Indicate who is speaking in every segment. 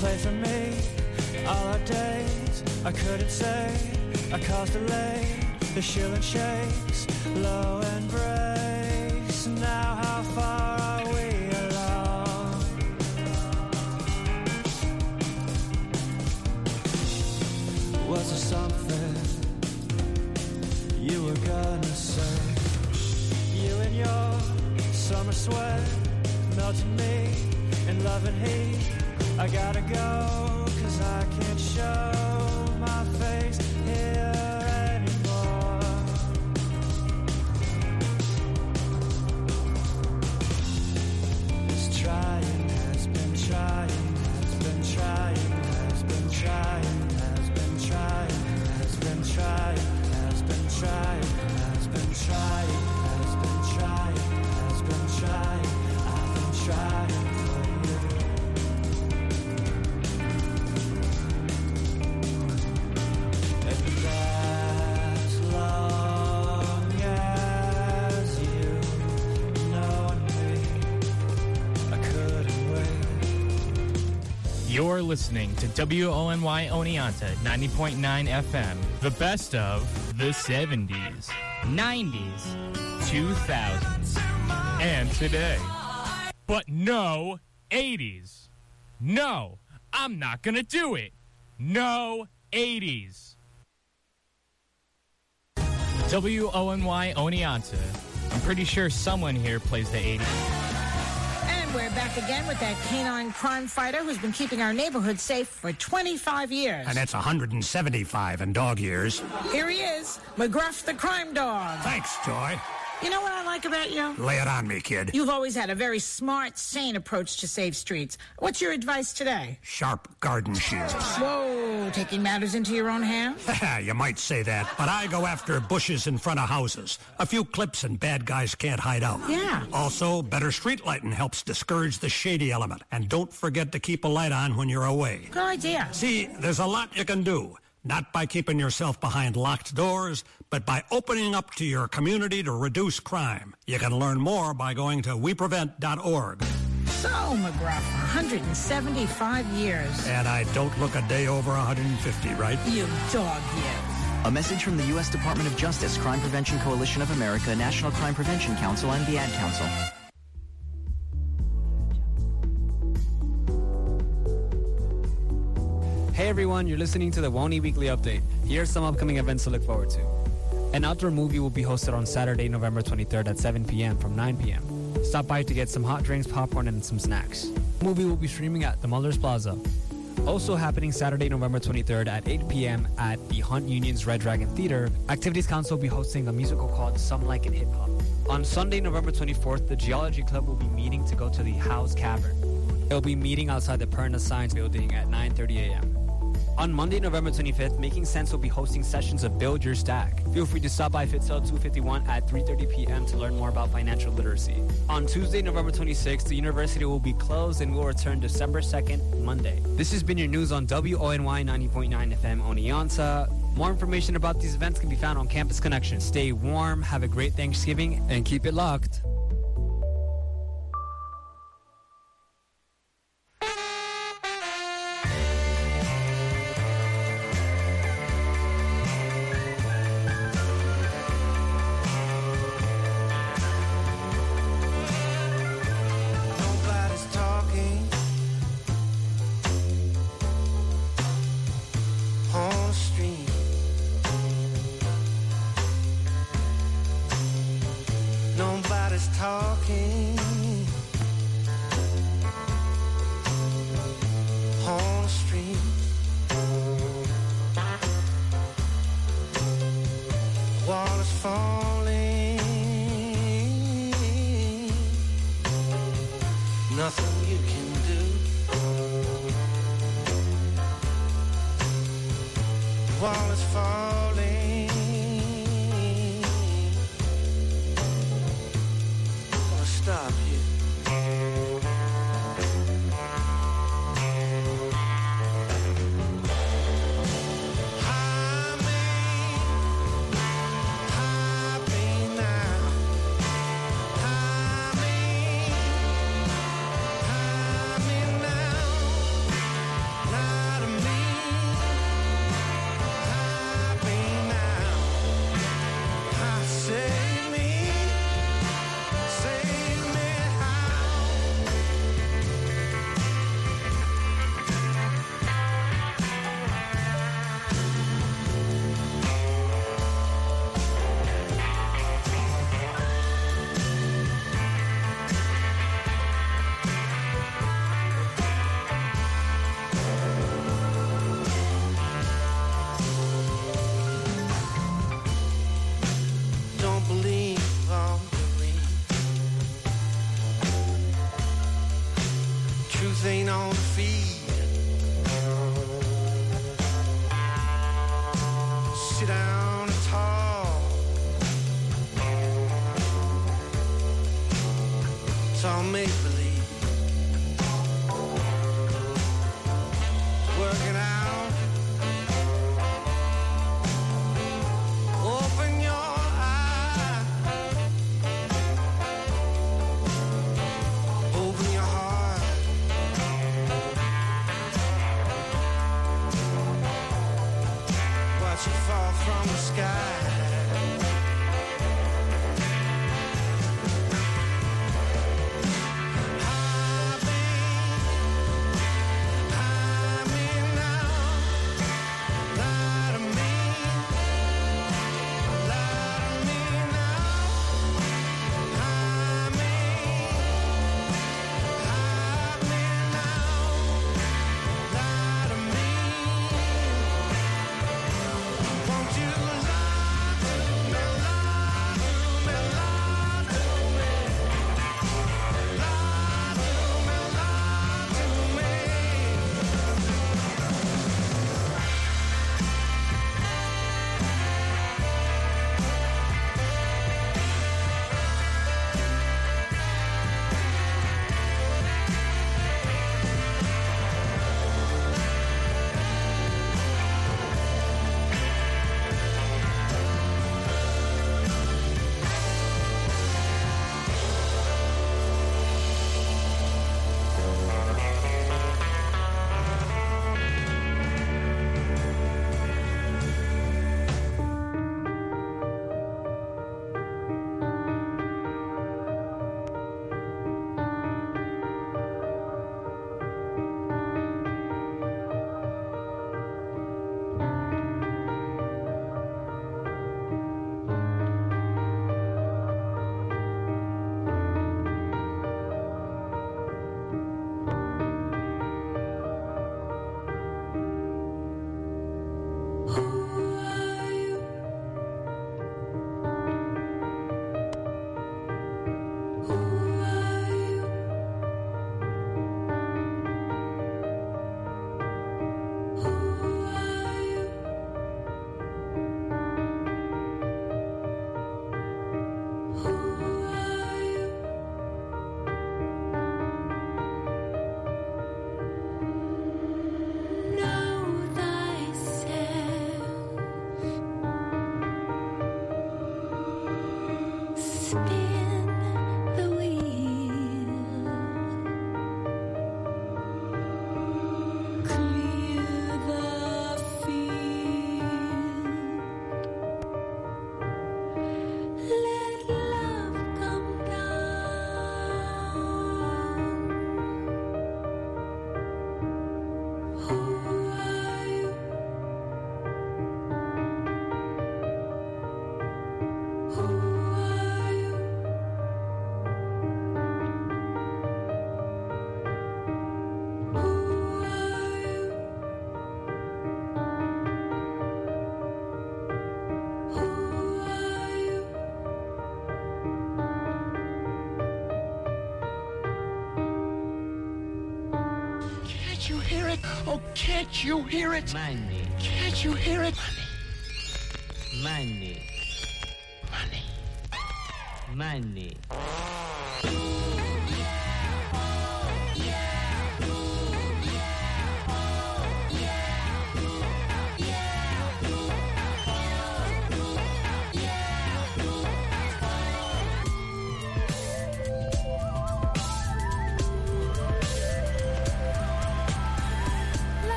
Speaker 1: play for me. All our days, I couldn't say, I caused delay. The shilling shakes, low and breaks. Now how far are we along? Was there something you were gonna say? You and your summer sweat melted me in love and heat. I gotta go, 'cause I can't show my face here anymore. This trying has been trying, has been trying, has been trying, has been trying, has been trying, has been trying, has been trying, has been trying, has been trying, I've been trying for you. As long as you know me, I couldn't wait.
Speaker 2: You're listening to WONY Oneonta 90.9 FM, the best of the 70s, 90s, 2000s, and today. But no 80s. No, I'm not gonna do it. No 80s. WONY Oneonta. I'm pretty sure someone here plays the 80s.
Speaker 3: And we're back again with that canine crime fighter who's been keeping our neighborhood safe for 25 years.
Speaker 4: And that's 175 in dog years.
Speaker 3: Here he is, McGruff the crime dog.
Speaker 4: Thanks, Joy.
Speaker 3: You know what I like about you?
Speaker 4: Lay it on me, kid.
Speaker 3: You've always had a very smart, sane approach to save streets. What's your advice today?
Speaker 4: Sharp garden shears.
Speaker 3: Whoa, taking matters into your own hands?
Speaker 4: You might say that, but I go after bushes in front of houses. A few clips and bad guys can't hide out.
Speaker 3: Yeah.
Speaker 4: Also, better street lighting helps discourage the shady element. And don't forget to keep a light on when you're away.
Speaker 3: Good idea.
Speaker 4: See, there's a lot you can do. Not by keeping yourself behind locked doors, but by opening up to your community to reduce crime. You can learn more by going to weprevent.org.
Speaker 3: So, McGruff, 175 years.
Speaker 4: And I don't look a day over 150, right?
Speaker 3: You dog, you.
Speaker 5: A message from the U.S. Department of Justice, Crime Prevention Coalition of America, National Crime Prevention Council, and the Ad Council.
Speaker 6: Hey everyone, you're listening to the WONY Weekly Update. Here are some upcoming events to look forward to. An outdoor movie will be hosted on Saturday, November 23rd at 7 p.m. from 9 p.m. Stop by to get some hot drinks, popcorn, and some snacks. The movie will be streaming at the Mulders Plaza. Also happening Saturday, November 23rd at 8 p.m. at the Hunt Union's Red Dragon Theater, Activities Council will be hosting a musical called Some Like It Hip Hop. On Sunday, November 24th, the Geology Club will be meeting to go to the House Cavern. They'll be meeting outside the Perna Science Building at 9:30 a.m. On Monday, November 25th, Making Sense will be hosting sessions of Build Your Stack. Feel free to stop by Fitzell 251 at 3:30 p.m. to learn more about financial literacy. On Tuesday, November 26th, the university will be closed and will return December 2nd, Monday. This has been your news on WONY 90.9 FM Oneonta. More information about these events can be found on Campus Connection. Stay warm, have a great Thanksgiving, and keep it locked.
Speaker 1: watch it fall from the sky.
Speaker 7: Oh, can't you hear it?
Speaker 8: Money.
Speaker 7: Can't you hear it?
Speaker 8: Money. Money. Money.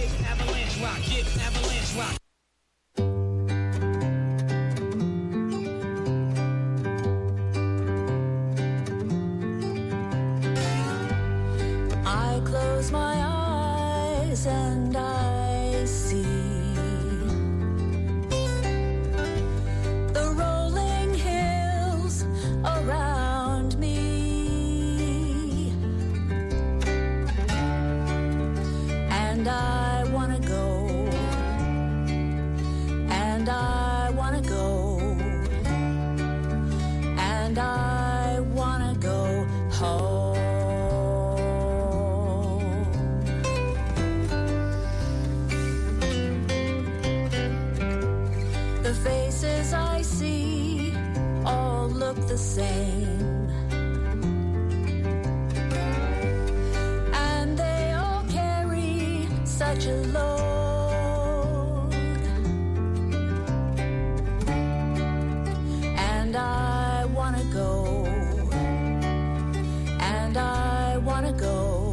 Speaker 1: Avalanche rock, yeah, avalanche rock.
Speaker 8: I close my eyes and I see the rolling hills around me, and I wanna go, and I wanna go, and I wanna go home. The faces I see all look the same, and they all carry such a load, and I wanna go, and I wanna go,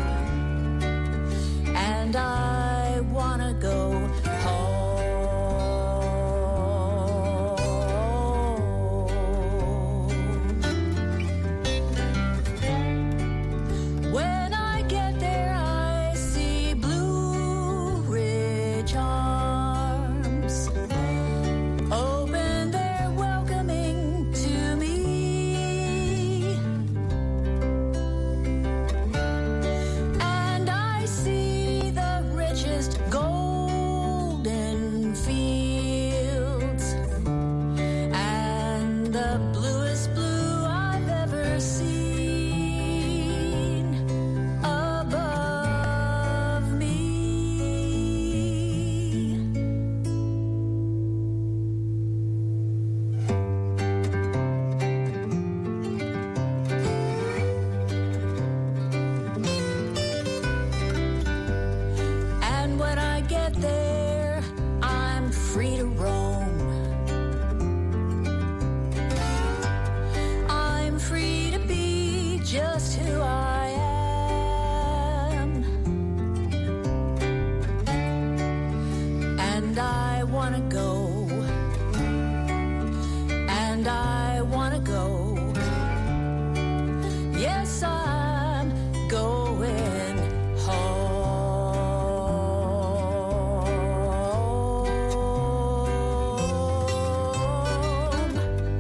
Speaker 8: and I wanna go home. When I get there, I see Blue Ridge arms open their welcoming to me, and I see the richest golden fields and the bluest blue I've ever seen above me. And when I get there, I'm free to roam. I'm free to be just who I am. And I wanna go, and I wanna go. Yes, I'm going home.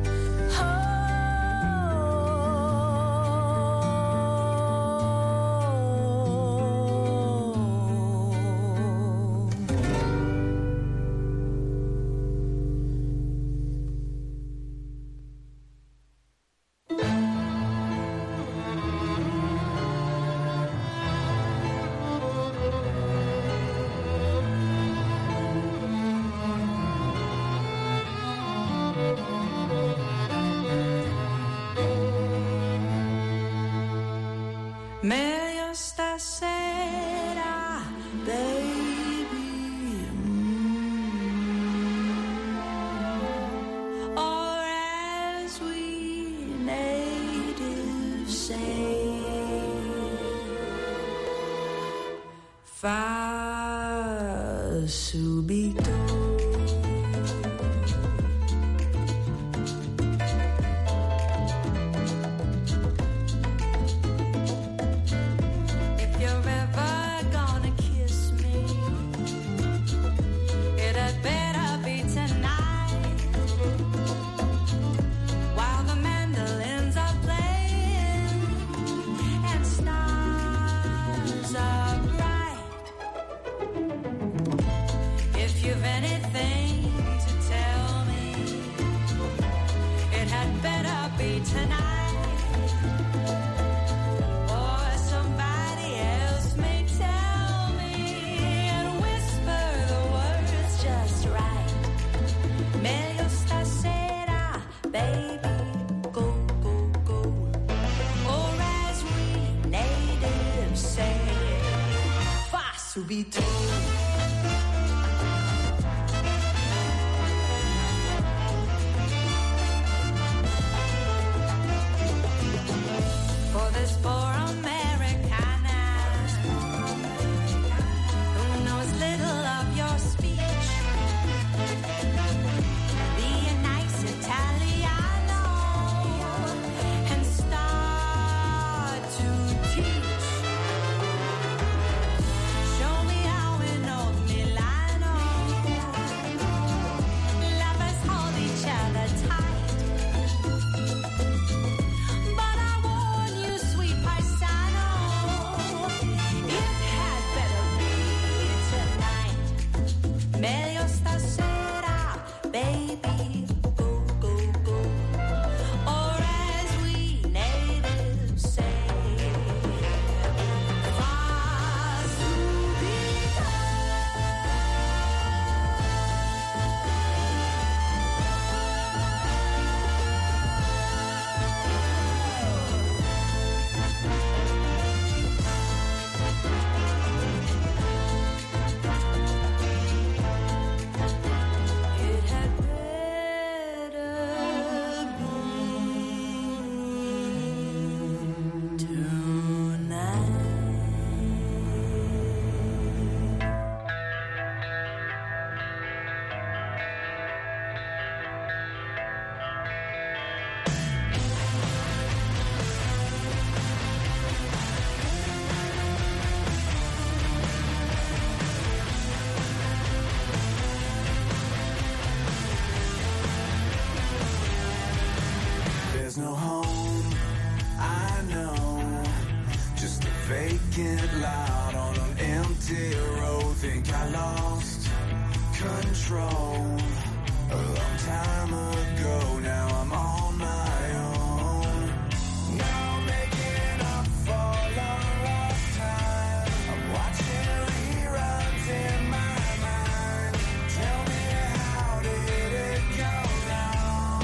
Speaker 8: Meglio stasera, baby, or as we natives say, fa subito. If you're ever gonna kiss me, it had better be tonight, while the mandolins are playing and stars are bright. If you've anything to tell me, it had better be tonight. Or somebody else may tell me and whisper the words just right. Meglio stasera, baby, go, go, go. Or as we natives say, fa subito. For this poor Americana who knows
Speaker 1: vacant loud on an empty road. Think I lost control a long time ago. Now I'm on my own. Now I'm making up for long lost time. I'm watching reruns in my mind. Tell me, how did it go wrong?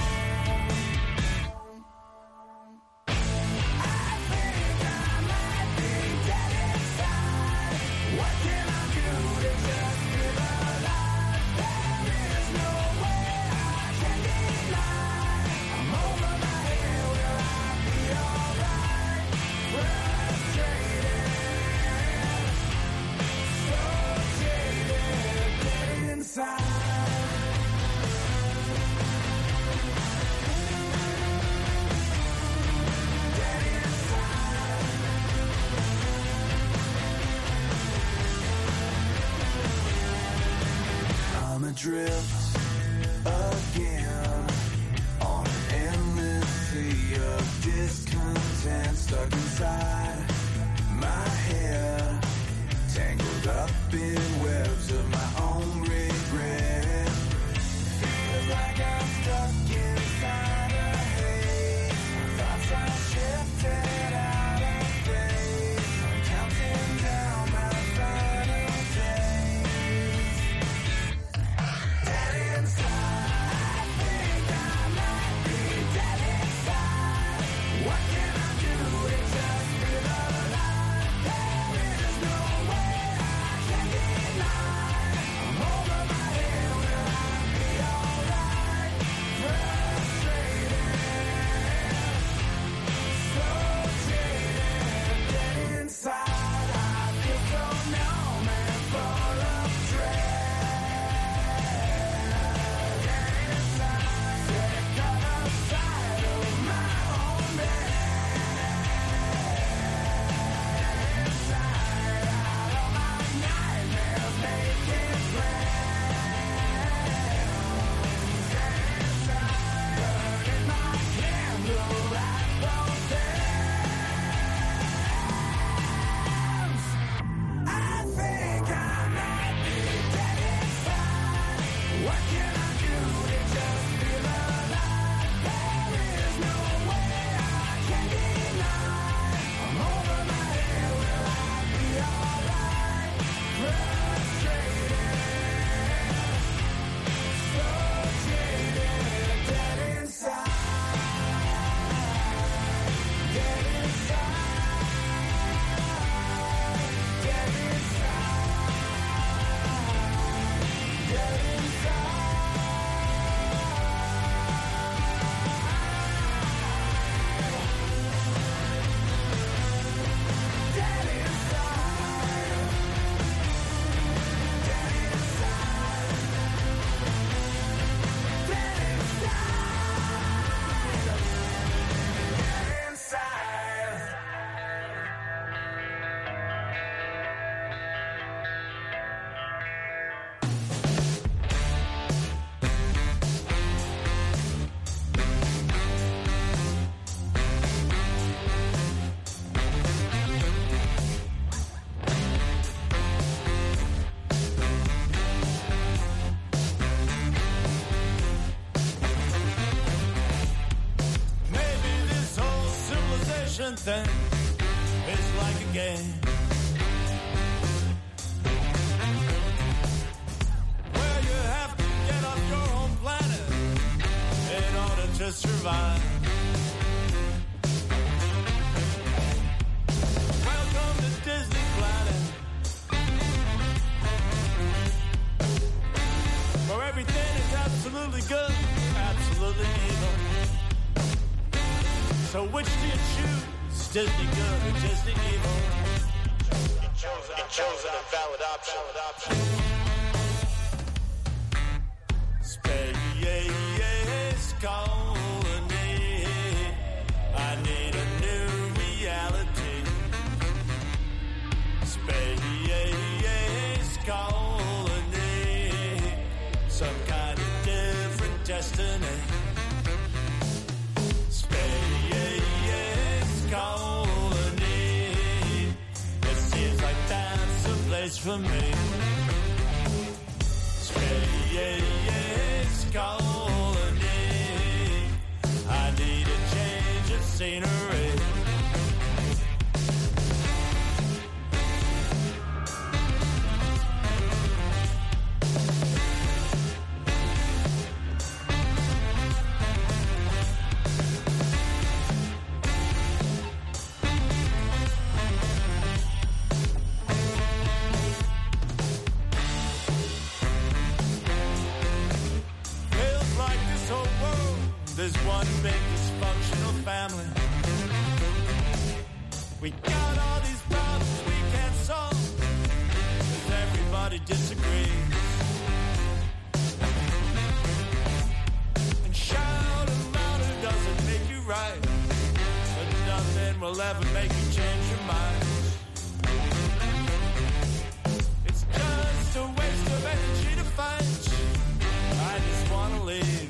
Speaker 1: I think I might be dead inside. What can I do to just feel alive? There is no way I can deny. I'm over my head, will I be alright? Frustrated, so jaded, dead inside. Dead inside. I'm adrift again on an endless sea of discontent, stuck inside my head, tangled up in webs of my own regret. Feels like I'm stuck inside a haze. My thoughts are shifted out of phase. I'm counting down my final days. Dead inside, I think I might be dead inside. What can I do to just feel alive? There is no way I can deny. I'm over my head, will I be alright? Frustrated, so jaded, dead inside. I feel so numb and full of dread. Dead inside, sick of the sight of my own bed. Inside, out of my nightmares, making plans. Inside, burning my candle at both ends. I think I might be dead inside. What can I do to just feel alive? There is no way I can deny. I'm over my head, will I be alright? Frustrated, so jaded, dead inside. Dead inside. Dead inside. Dead inside. Dead inside. Dead inside. Dead inside. Dead inside.
Speaker 9: Maybe this whole civilization thing is like a game where you have to get off your own planet in order to survive. Welcome to Disney Planet, where everything is absolutely good, absolutely evil. So which do you choose? Disney good or Disney evil? You chose an invalid option. Space colony. I need a new reality. Space colony. Some kind of different destiny. Space colony. for me. Space colony. I need a change of scenery. There's one big dysfunctional family. We got all these problems we can't solve, 'cause everybody disagrees. And shout about it doesn't make you right, but nothing will ever make you change your mind. It's just a waste of energy to fight. I just wanna leave.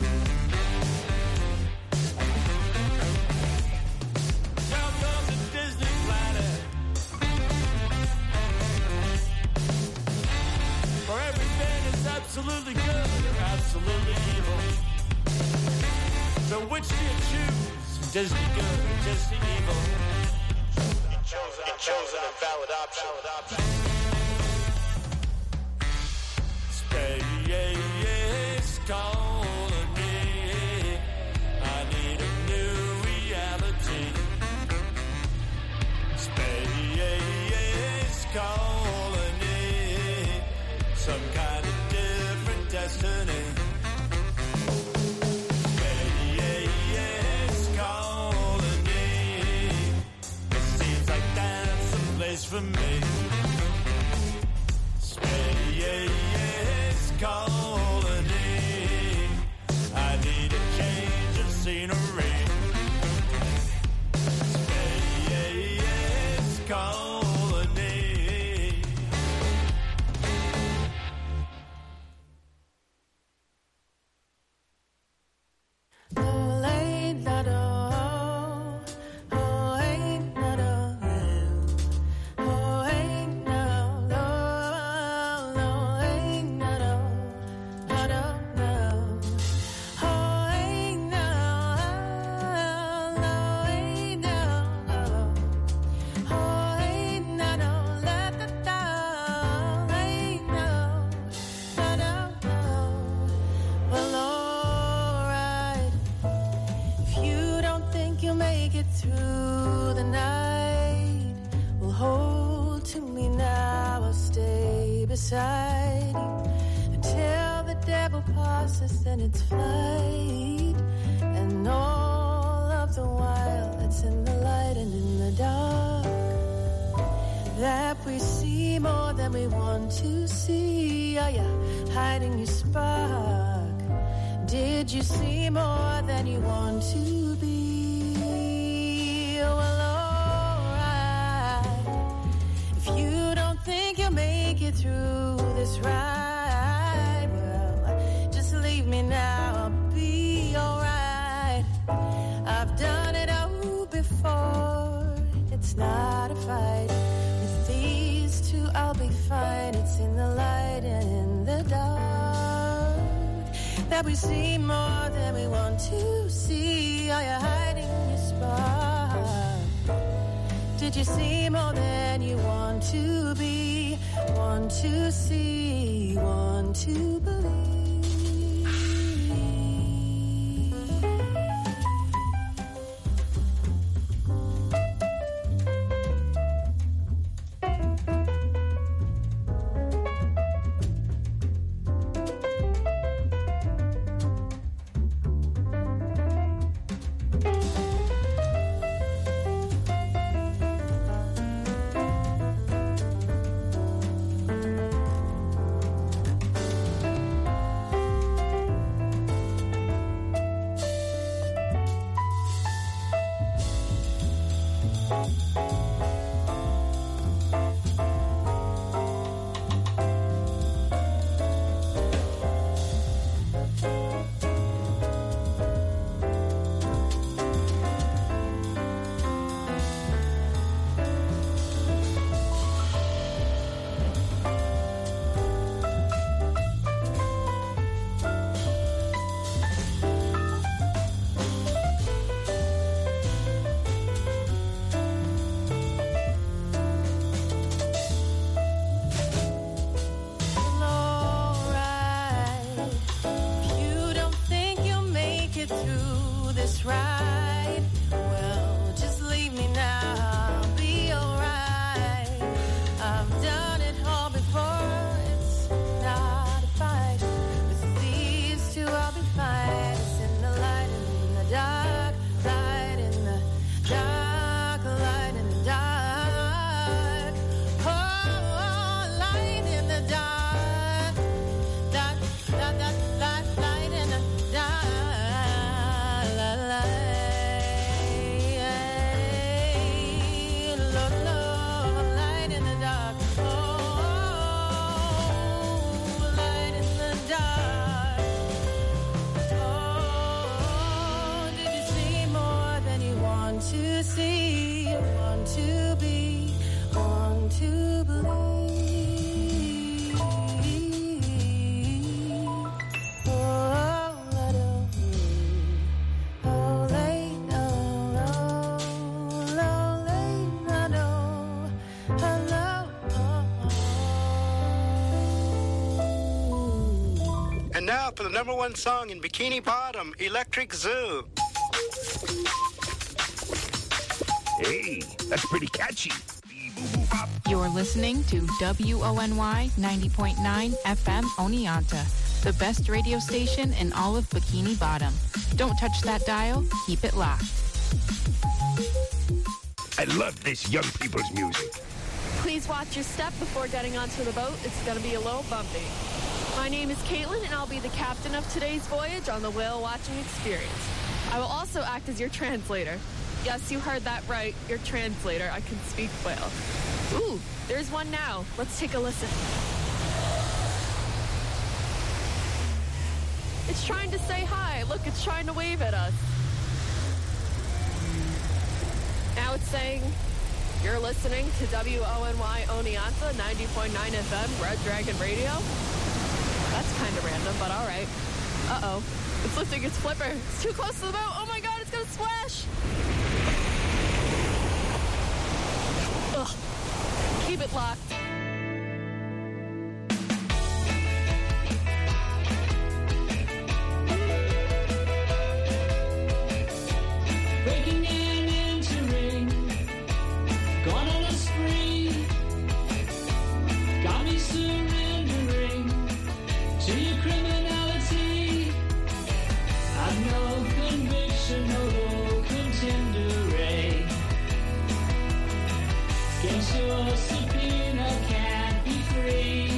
Speaker 9: Absolutely good or absolutely evil. So which do you choose? Disney good or Disney evil? Chosen a valid option. Space colony. I need a new reality. Space colony. Some kind of destiny. Space colony. It seems like that's the place for me. Space colony. I need a change of scenery. Space colony.
Speaker 10: Beside you until the devil passes in its flight, and all of the while it's in the light and in the dark that we see more than we want to see. Are you hiding your spark? Did you see more than you want to be? Well, alright, if you don't think you'll make it through this ride, well, just leave me now, I'll be alright. I've done it all before, it's not a fight. With these two I'll be fine. It's in the light and in the dark that we see more than we want to see. Are you hiding your spark? Did you see more than you want to be? Want to see, want to believe. to believe. Oh, I don't. Oh, late, oh, late, I know. Hello.
Speaker 11: And now for the #1 song in Bikini Bottom, Electric Zoo.
Speaker 12: Hey, that's pretty catchy.
Speaker 13: You're listening to WONY 90.9 FM Oneonta, the best radio station in all of Bikini Bottom. Don't touch that dial. Keep it locked.
Speaker 12: I love this young people's music.
Speaker 14: Please watch your step before getting onto the boat. It's going to be a little bumpy. My name is Caitlin, and I'll be the captain of today's voyage on the whale watching experience. I will also act as your translator. Yes, you heard that right. Your translator. I can speak whale. Ooh, there's one now. Let's take a listen. It's trying to say hi. Look, it's trying to wave at us. Now it's saying, you're listening to WONY Oneonta 90.9 FM, Red Dragon Radio. That's kind of random, but all right. Uh-oh. It's lifting its flipper. It's too close to the boat. Oh my God, it's gonna splash. Ugh. Keep it locked.
Speaker 1: Breaking and entering, gone on a spree, got me surrendering to your criminality. I've no conviction, no contender, against your subpoena, can't be free.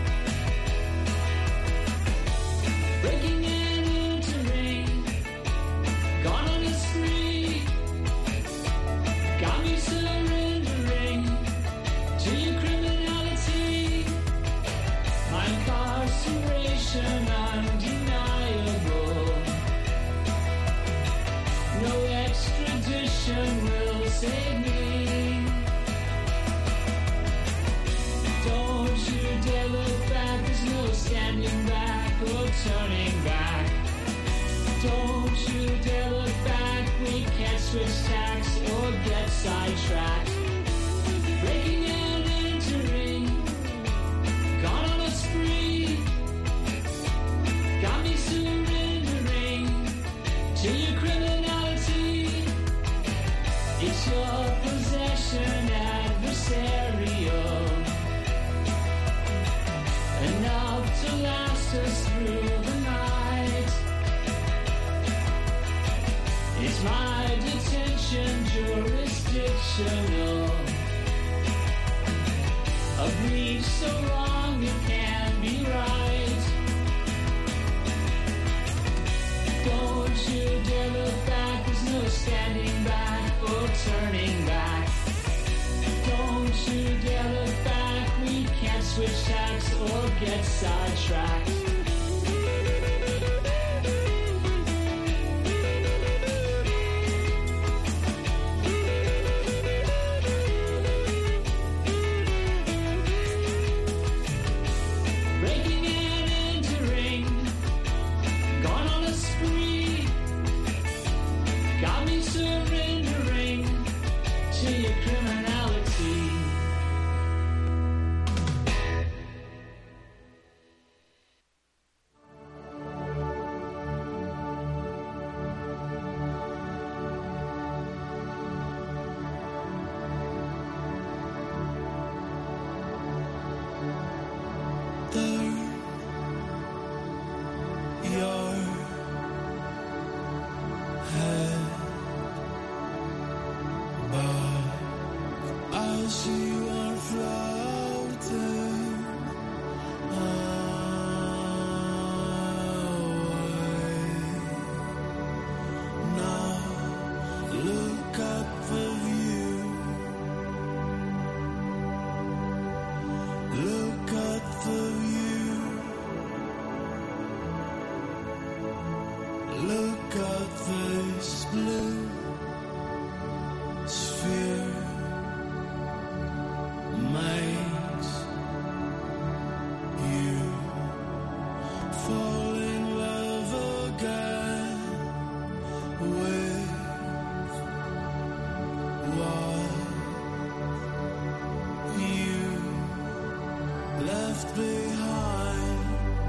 Speaker 1: Breaking and entering, gone on a spree, got me surrendering to your criminality. My incarceration undeniable. No extradition will save me. Don't you dare look back, there's no standing back or turning back. Don't you dare look back, we can't switch tacks or get sidetracked. Breaking and entering, gone on a spree, got me surrendering to your criminality. It's your possession adversarial, enough to last us through the night. It's my detention jurisdictional, a breach so wrong it can be right. Don't you dare look back, there's no standing back or turning back. Don't you dare look back, we can't switch tacks or get sidetracked. Breaking and entering, gone on a spree, got me surrendering to your criminality.
Speaker 15: Look at this blue sphere, my left behind.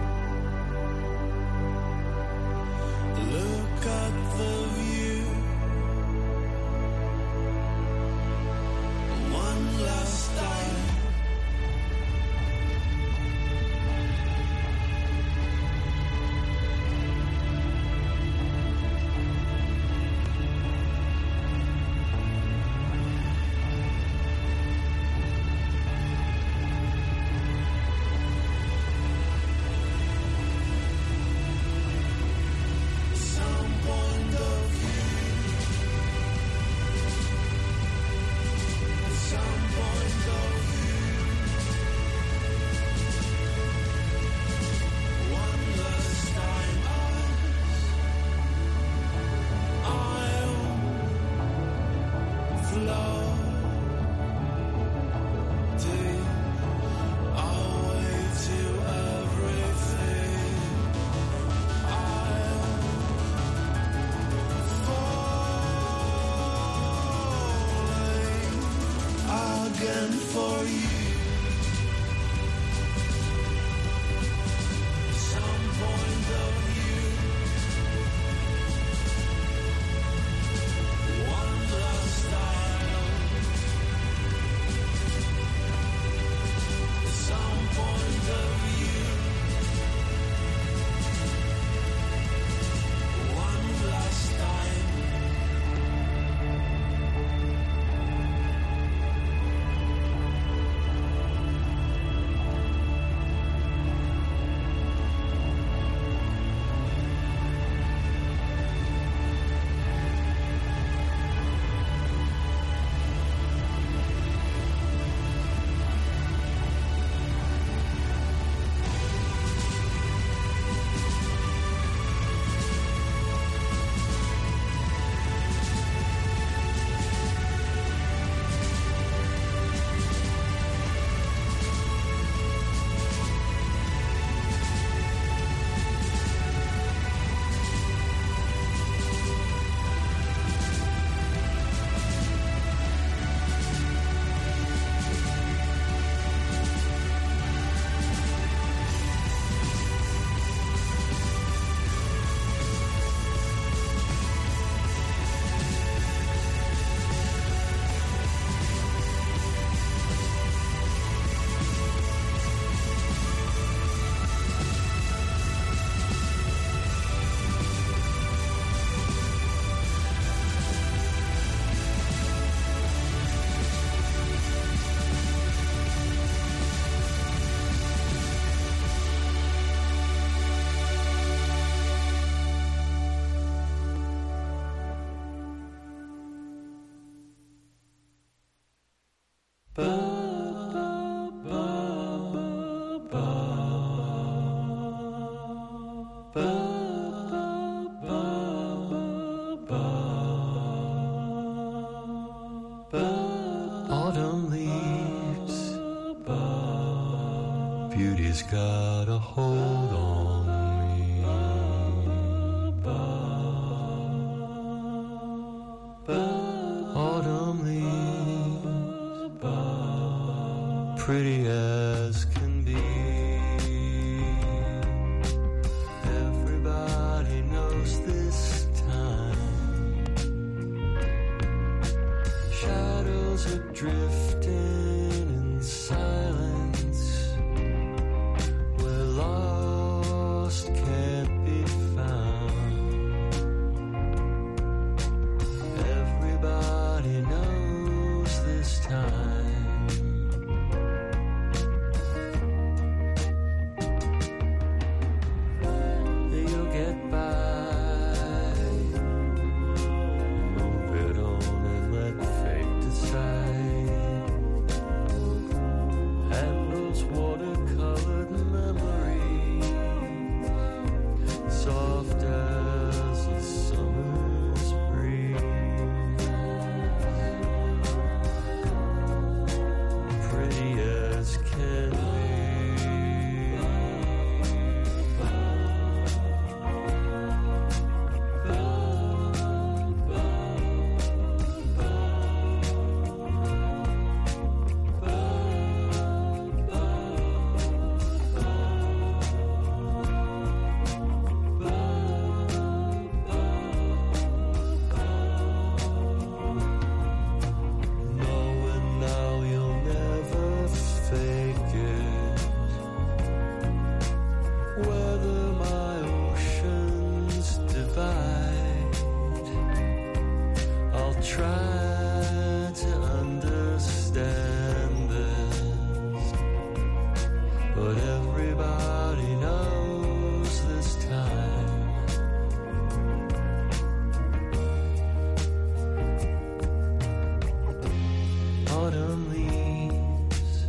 Speaker 15: Look at the view. One last time.
Speaker 16: Autumn leaves, beauty's got a hold on me. Autumn leaves, pretty as can be. Everybody knows this time. Shadows are drifting in silence. We're lost, can't be found. Everybody knows this time. You'll get by. Move it on and let fate decide. And those watercolored memories, soft as a summer's breeze. but everybody knows this time. Autumn leaves,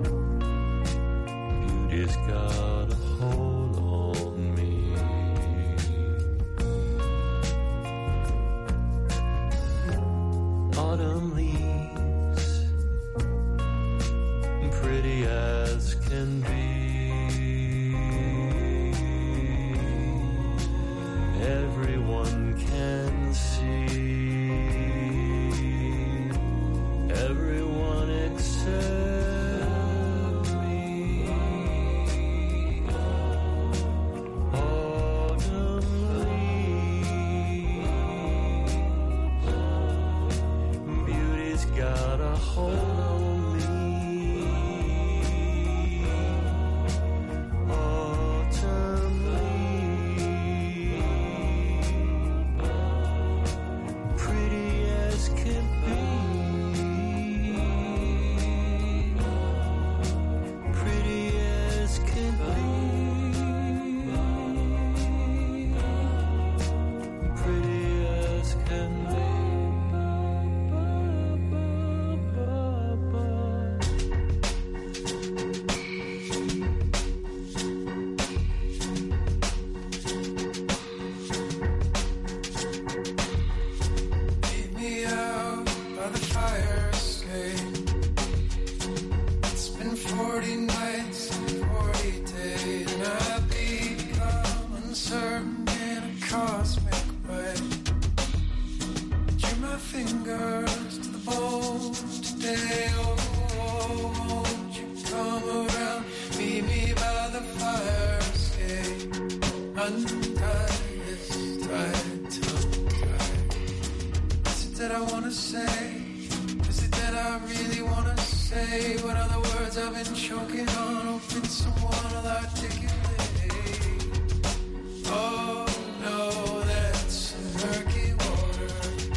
Speaker 16: beauty's got a hold on me. Autumn leaves, pretty as can be. Everyone can see. Everyone except me. Autumn leaves, beauty's got a hold on me. Autumn leaves, pretty as can be. Pretty as can be. Pretty as can be.
Speaker 15: Meet me out by the fire escape. It's been 40 nights and 40 days, and I've become uncertain in a cosmic way. Drew my fingers to the bone today. Oh, won't you come around? Meet me by the fire escape. Untie this tight tongue. Is it that I wanna say? Is it that I really wanna say? What are the words I've been choking on? Hoping someone will articulate. Oh no, that's murky water.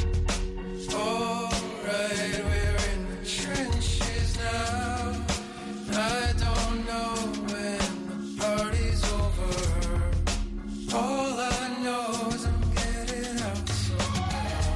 Speaker 15: Alright, we're in the trenches now. I don't know when the party's over. All I know is I'm getting out somehow.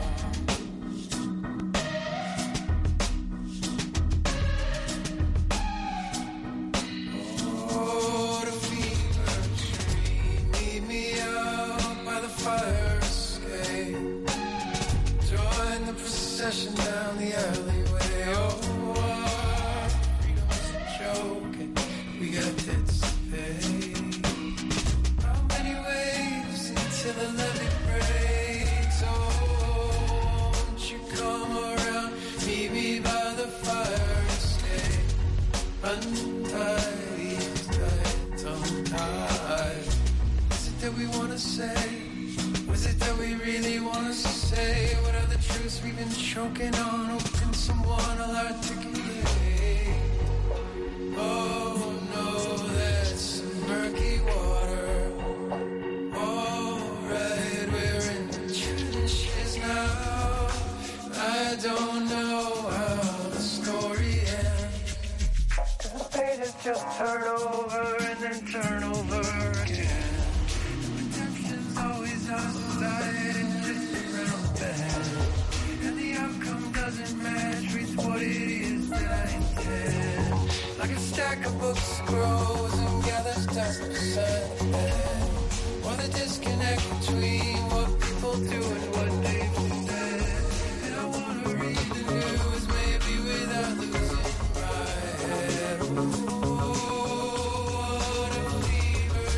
Speaker 15: Oh, the fever tree, meet me out by the fire escape. Join the procession down the alleyway. Oh, our freedom's a joke, and we got debts to pay. How many waves until the levee breaks? Oh, won't you come around? Meet me by the fire escape. Untie these tight tongue-tied. Is it that we wanna say? Was it that we really wanna say? What are the truths we've been choking on? Hoping someone will articulate. Oh no, that's murky water. Alright, we're in the trenches now. I don't know how the story ends. The pages just turn over and then turn over again. Redemption's always our side and just around the bend. And the outcome doesn't match with what it is that I intend. Like a stack of books grows and gathers dust beside the bed. Or the disconnect between what people do and what they've said. And I wanna read the news maybe without losing my head. Oh, what a fever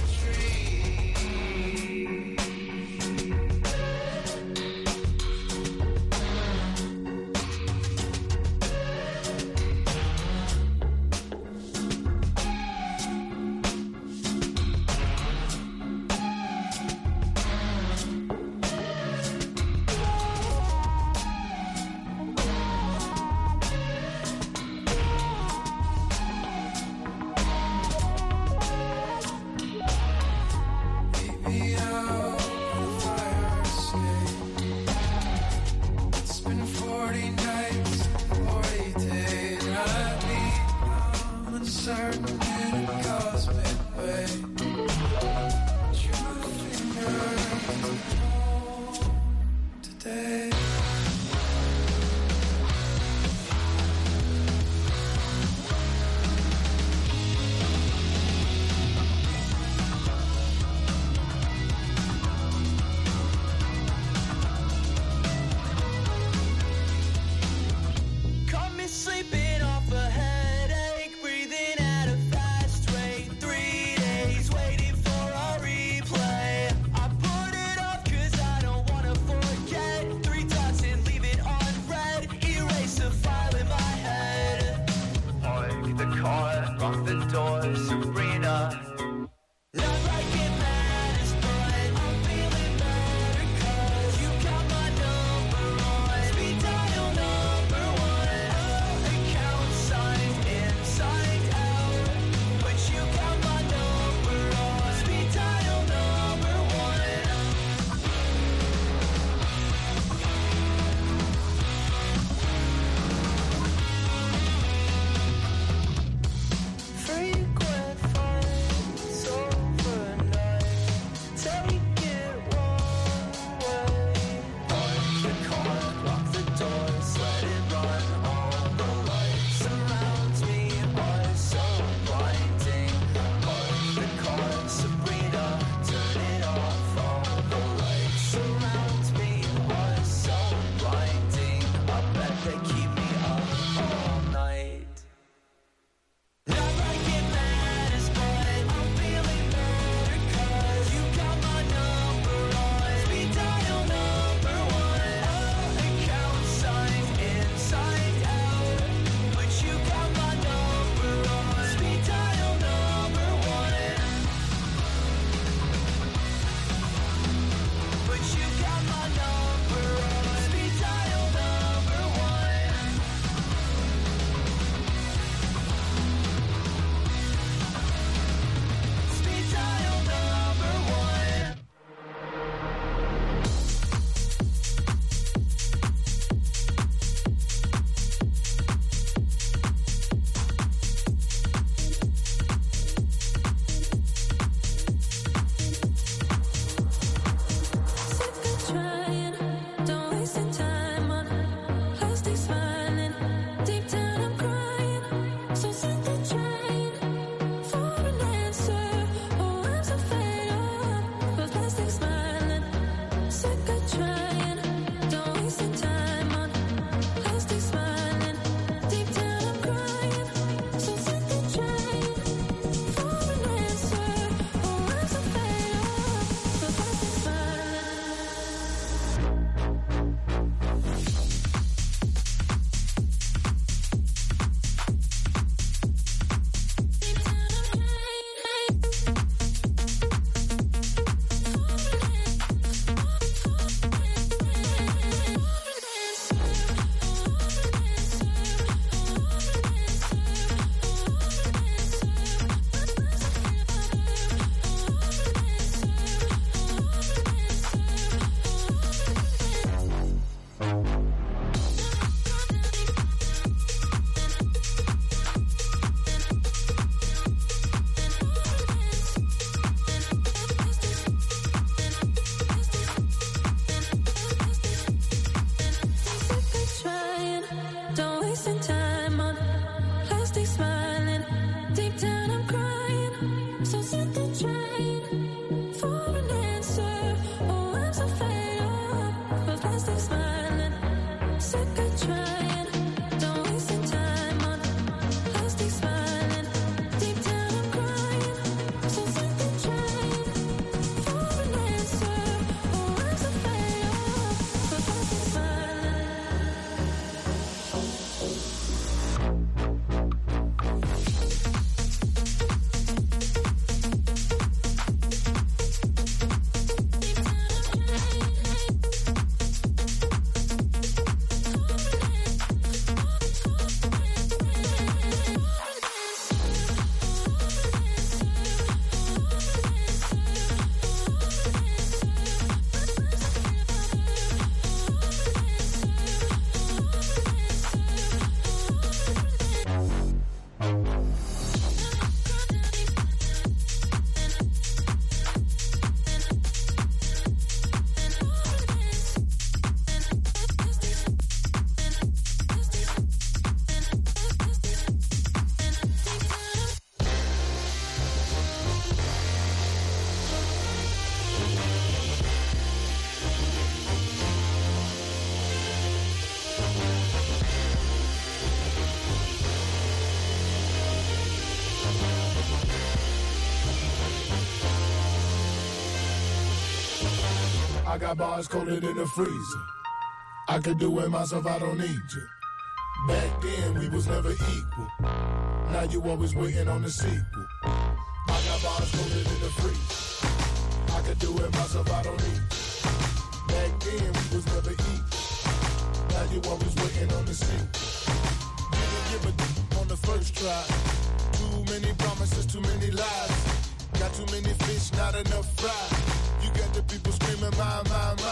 Speaker 17: I got bars colder than the freezer. I could do it myself, I don't need you. Back then, we was never equal. Now you always waiting on the sequel. I got bars colder than the freezer. I could do it myself, I don't need you. Back then, we was never equal. Now you always waiting on the sequel. Didn't give a on the first try. Too many promises, too many lies. Got too many fish, not enough fry. You got the people screaming, my.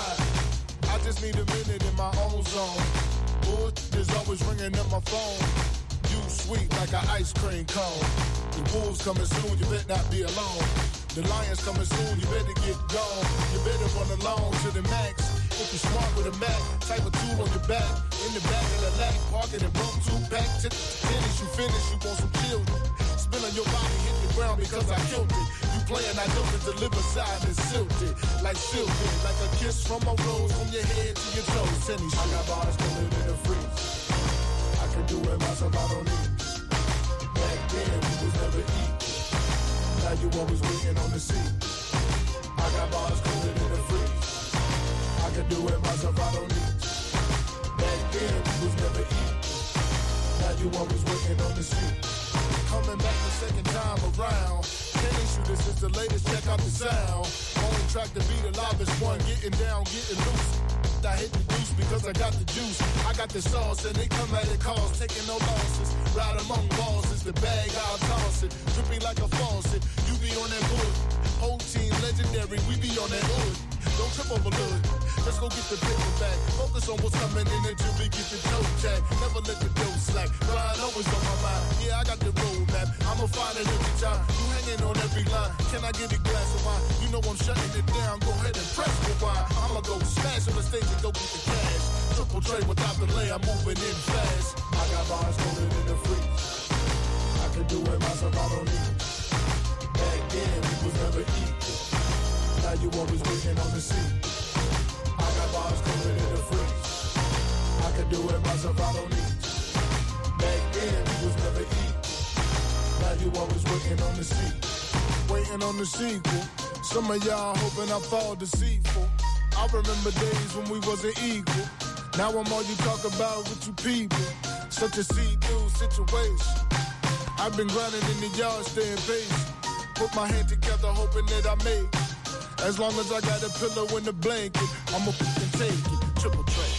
Speaker 17: I just need a minute in my own zone. Bullshit is always ringing up my phone. You sweet like an ice cream cone. The wolves coming soon, you better not be alone. The lions coming soon, you better get gone. You better run along to the max. If you smart with a Mac, type of tool on your back. In the back of the lack, park it and broke two back to the finish. You finish, you want some children. Spin on your body, hit the ground because I killed it. You playing, I know to deliver side and silted. Like silted, like a kiss from a rose from your head to your toes. Tenny, I got bars colder than the freeze. I can do it myself, I don't need it. Back then, we was never equal. Now you always waiting on the seat. I got bars colder than the freeze. I can do it myself, I don't need you. Back then, we was never equal. Now you always waiting on the seat. Coming back the second time around. Kenny Shooters is the latest, check out the sound. On track to be the livest one, getting down, getting loose. I hit the deuce because I got the juice. I got the sauce and they come at it calls, taking no losses. Ride among balls is the bag, I'll toss it. Dripping like a faucet, you be on that wood. Whole team legendary, we be on that wood. Don't trip over Lud. Let's go get the paper back. Focus on what's coming in until we get the dough jack. Never let the dough slack. Grind always on my mind. Yeah, I got the roadmap. I'ma find it every time. You hanging on every line. Can I get a glass of wine? You know I'm shutting it down. Go ahead and press rewind. I'ma go smash on the stage and go get the cash. Triple trade without delay. I'm moving in fast. I got bars colder than the freeze. I can do it myself. I don't need it. Back then we was never equal. Now you always waiting on the seat. I got bars colder than the freeze. I can do it myself, I don't need you. Back then, we was never equal. Now you always waiting on the seat. Waiting on the sequel. Some of y'all hoping I fall deceitful. I remember days when we wasn't equal. Now I'm all you talk about with you people. Such a see-through situation. I've been grinding in the yard, staying patient. Put my hand together, hoping that I make it. As long as I got a pillow and a blanket, I'ma fucking take it. Triple trade.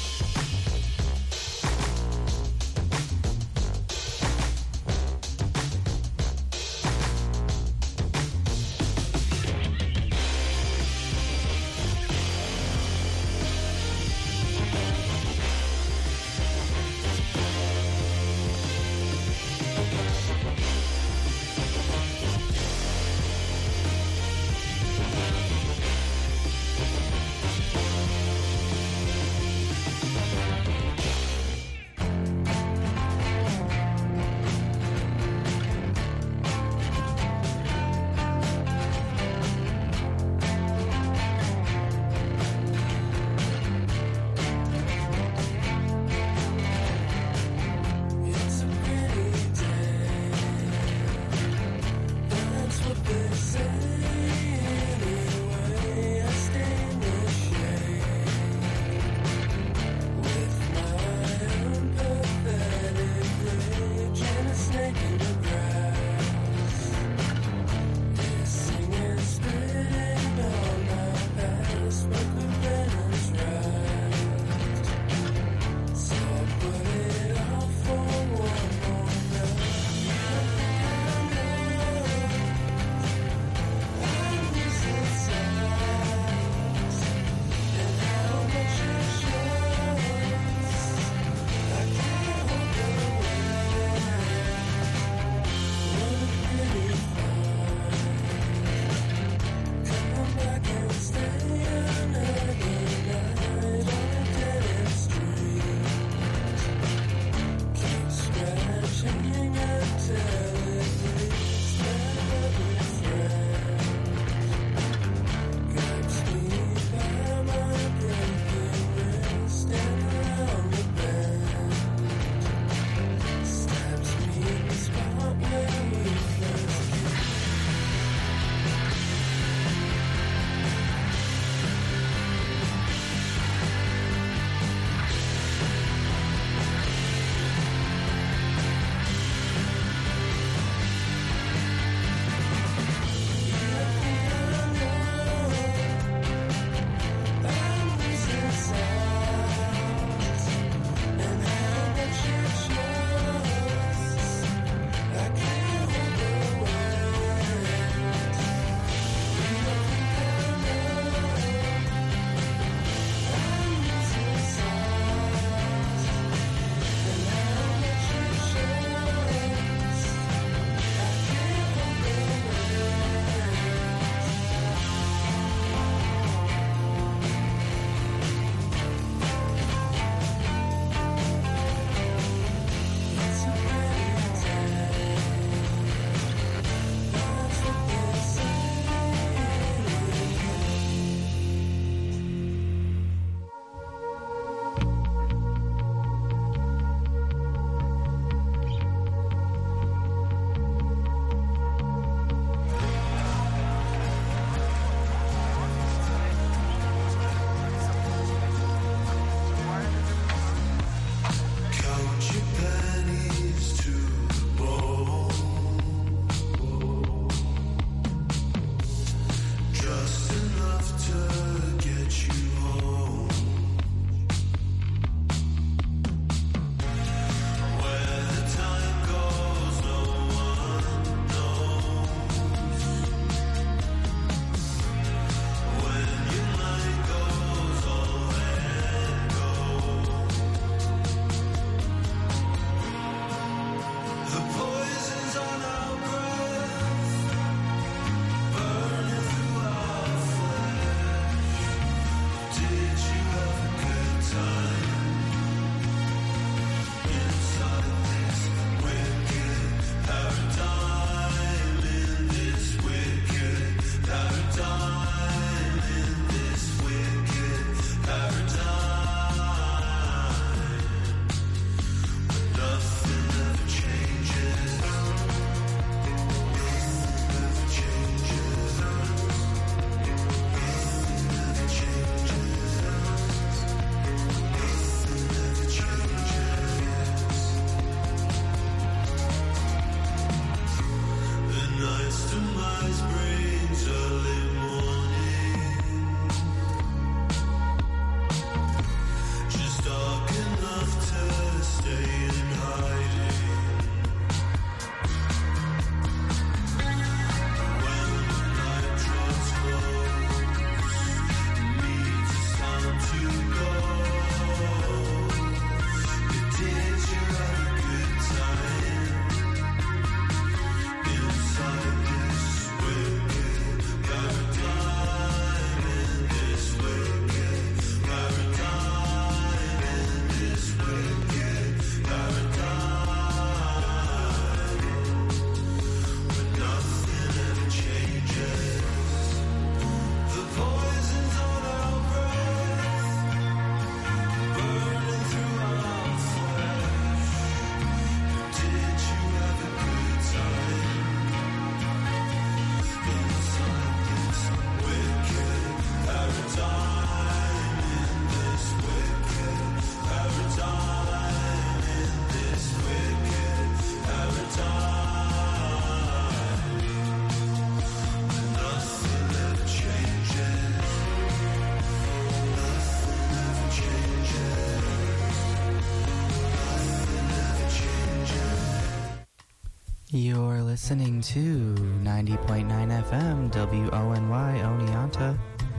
Speaker 5: You're listening to 90.9 FM WONY Oneonta.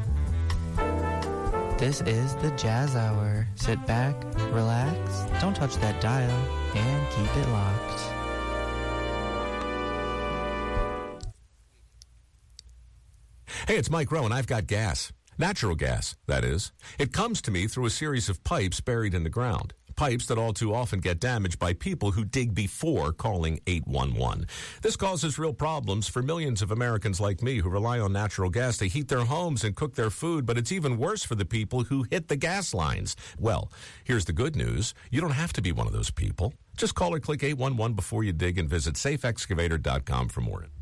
Speaker 5: This is the Jazz Hour. Sit back, relax, don't touch that dial, and keep it locked.
Speaker 18: Hey, it's Mike Rowe, and I've got gas. Natural gas, that is. It comes to me through a series of pipes buried in the ground. Pipes that all too often get damaged by people who dig before calling 811. This causes real problems for millions of Americans like me who rely on natural gas to heat their homes and cook their food, but it's even worse for the people who hit the gas lines. Well, here's the good news. You don't have to be one of those people. Just call or click 811 before you dig and visit safeexcavator.com for more.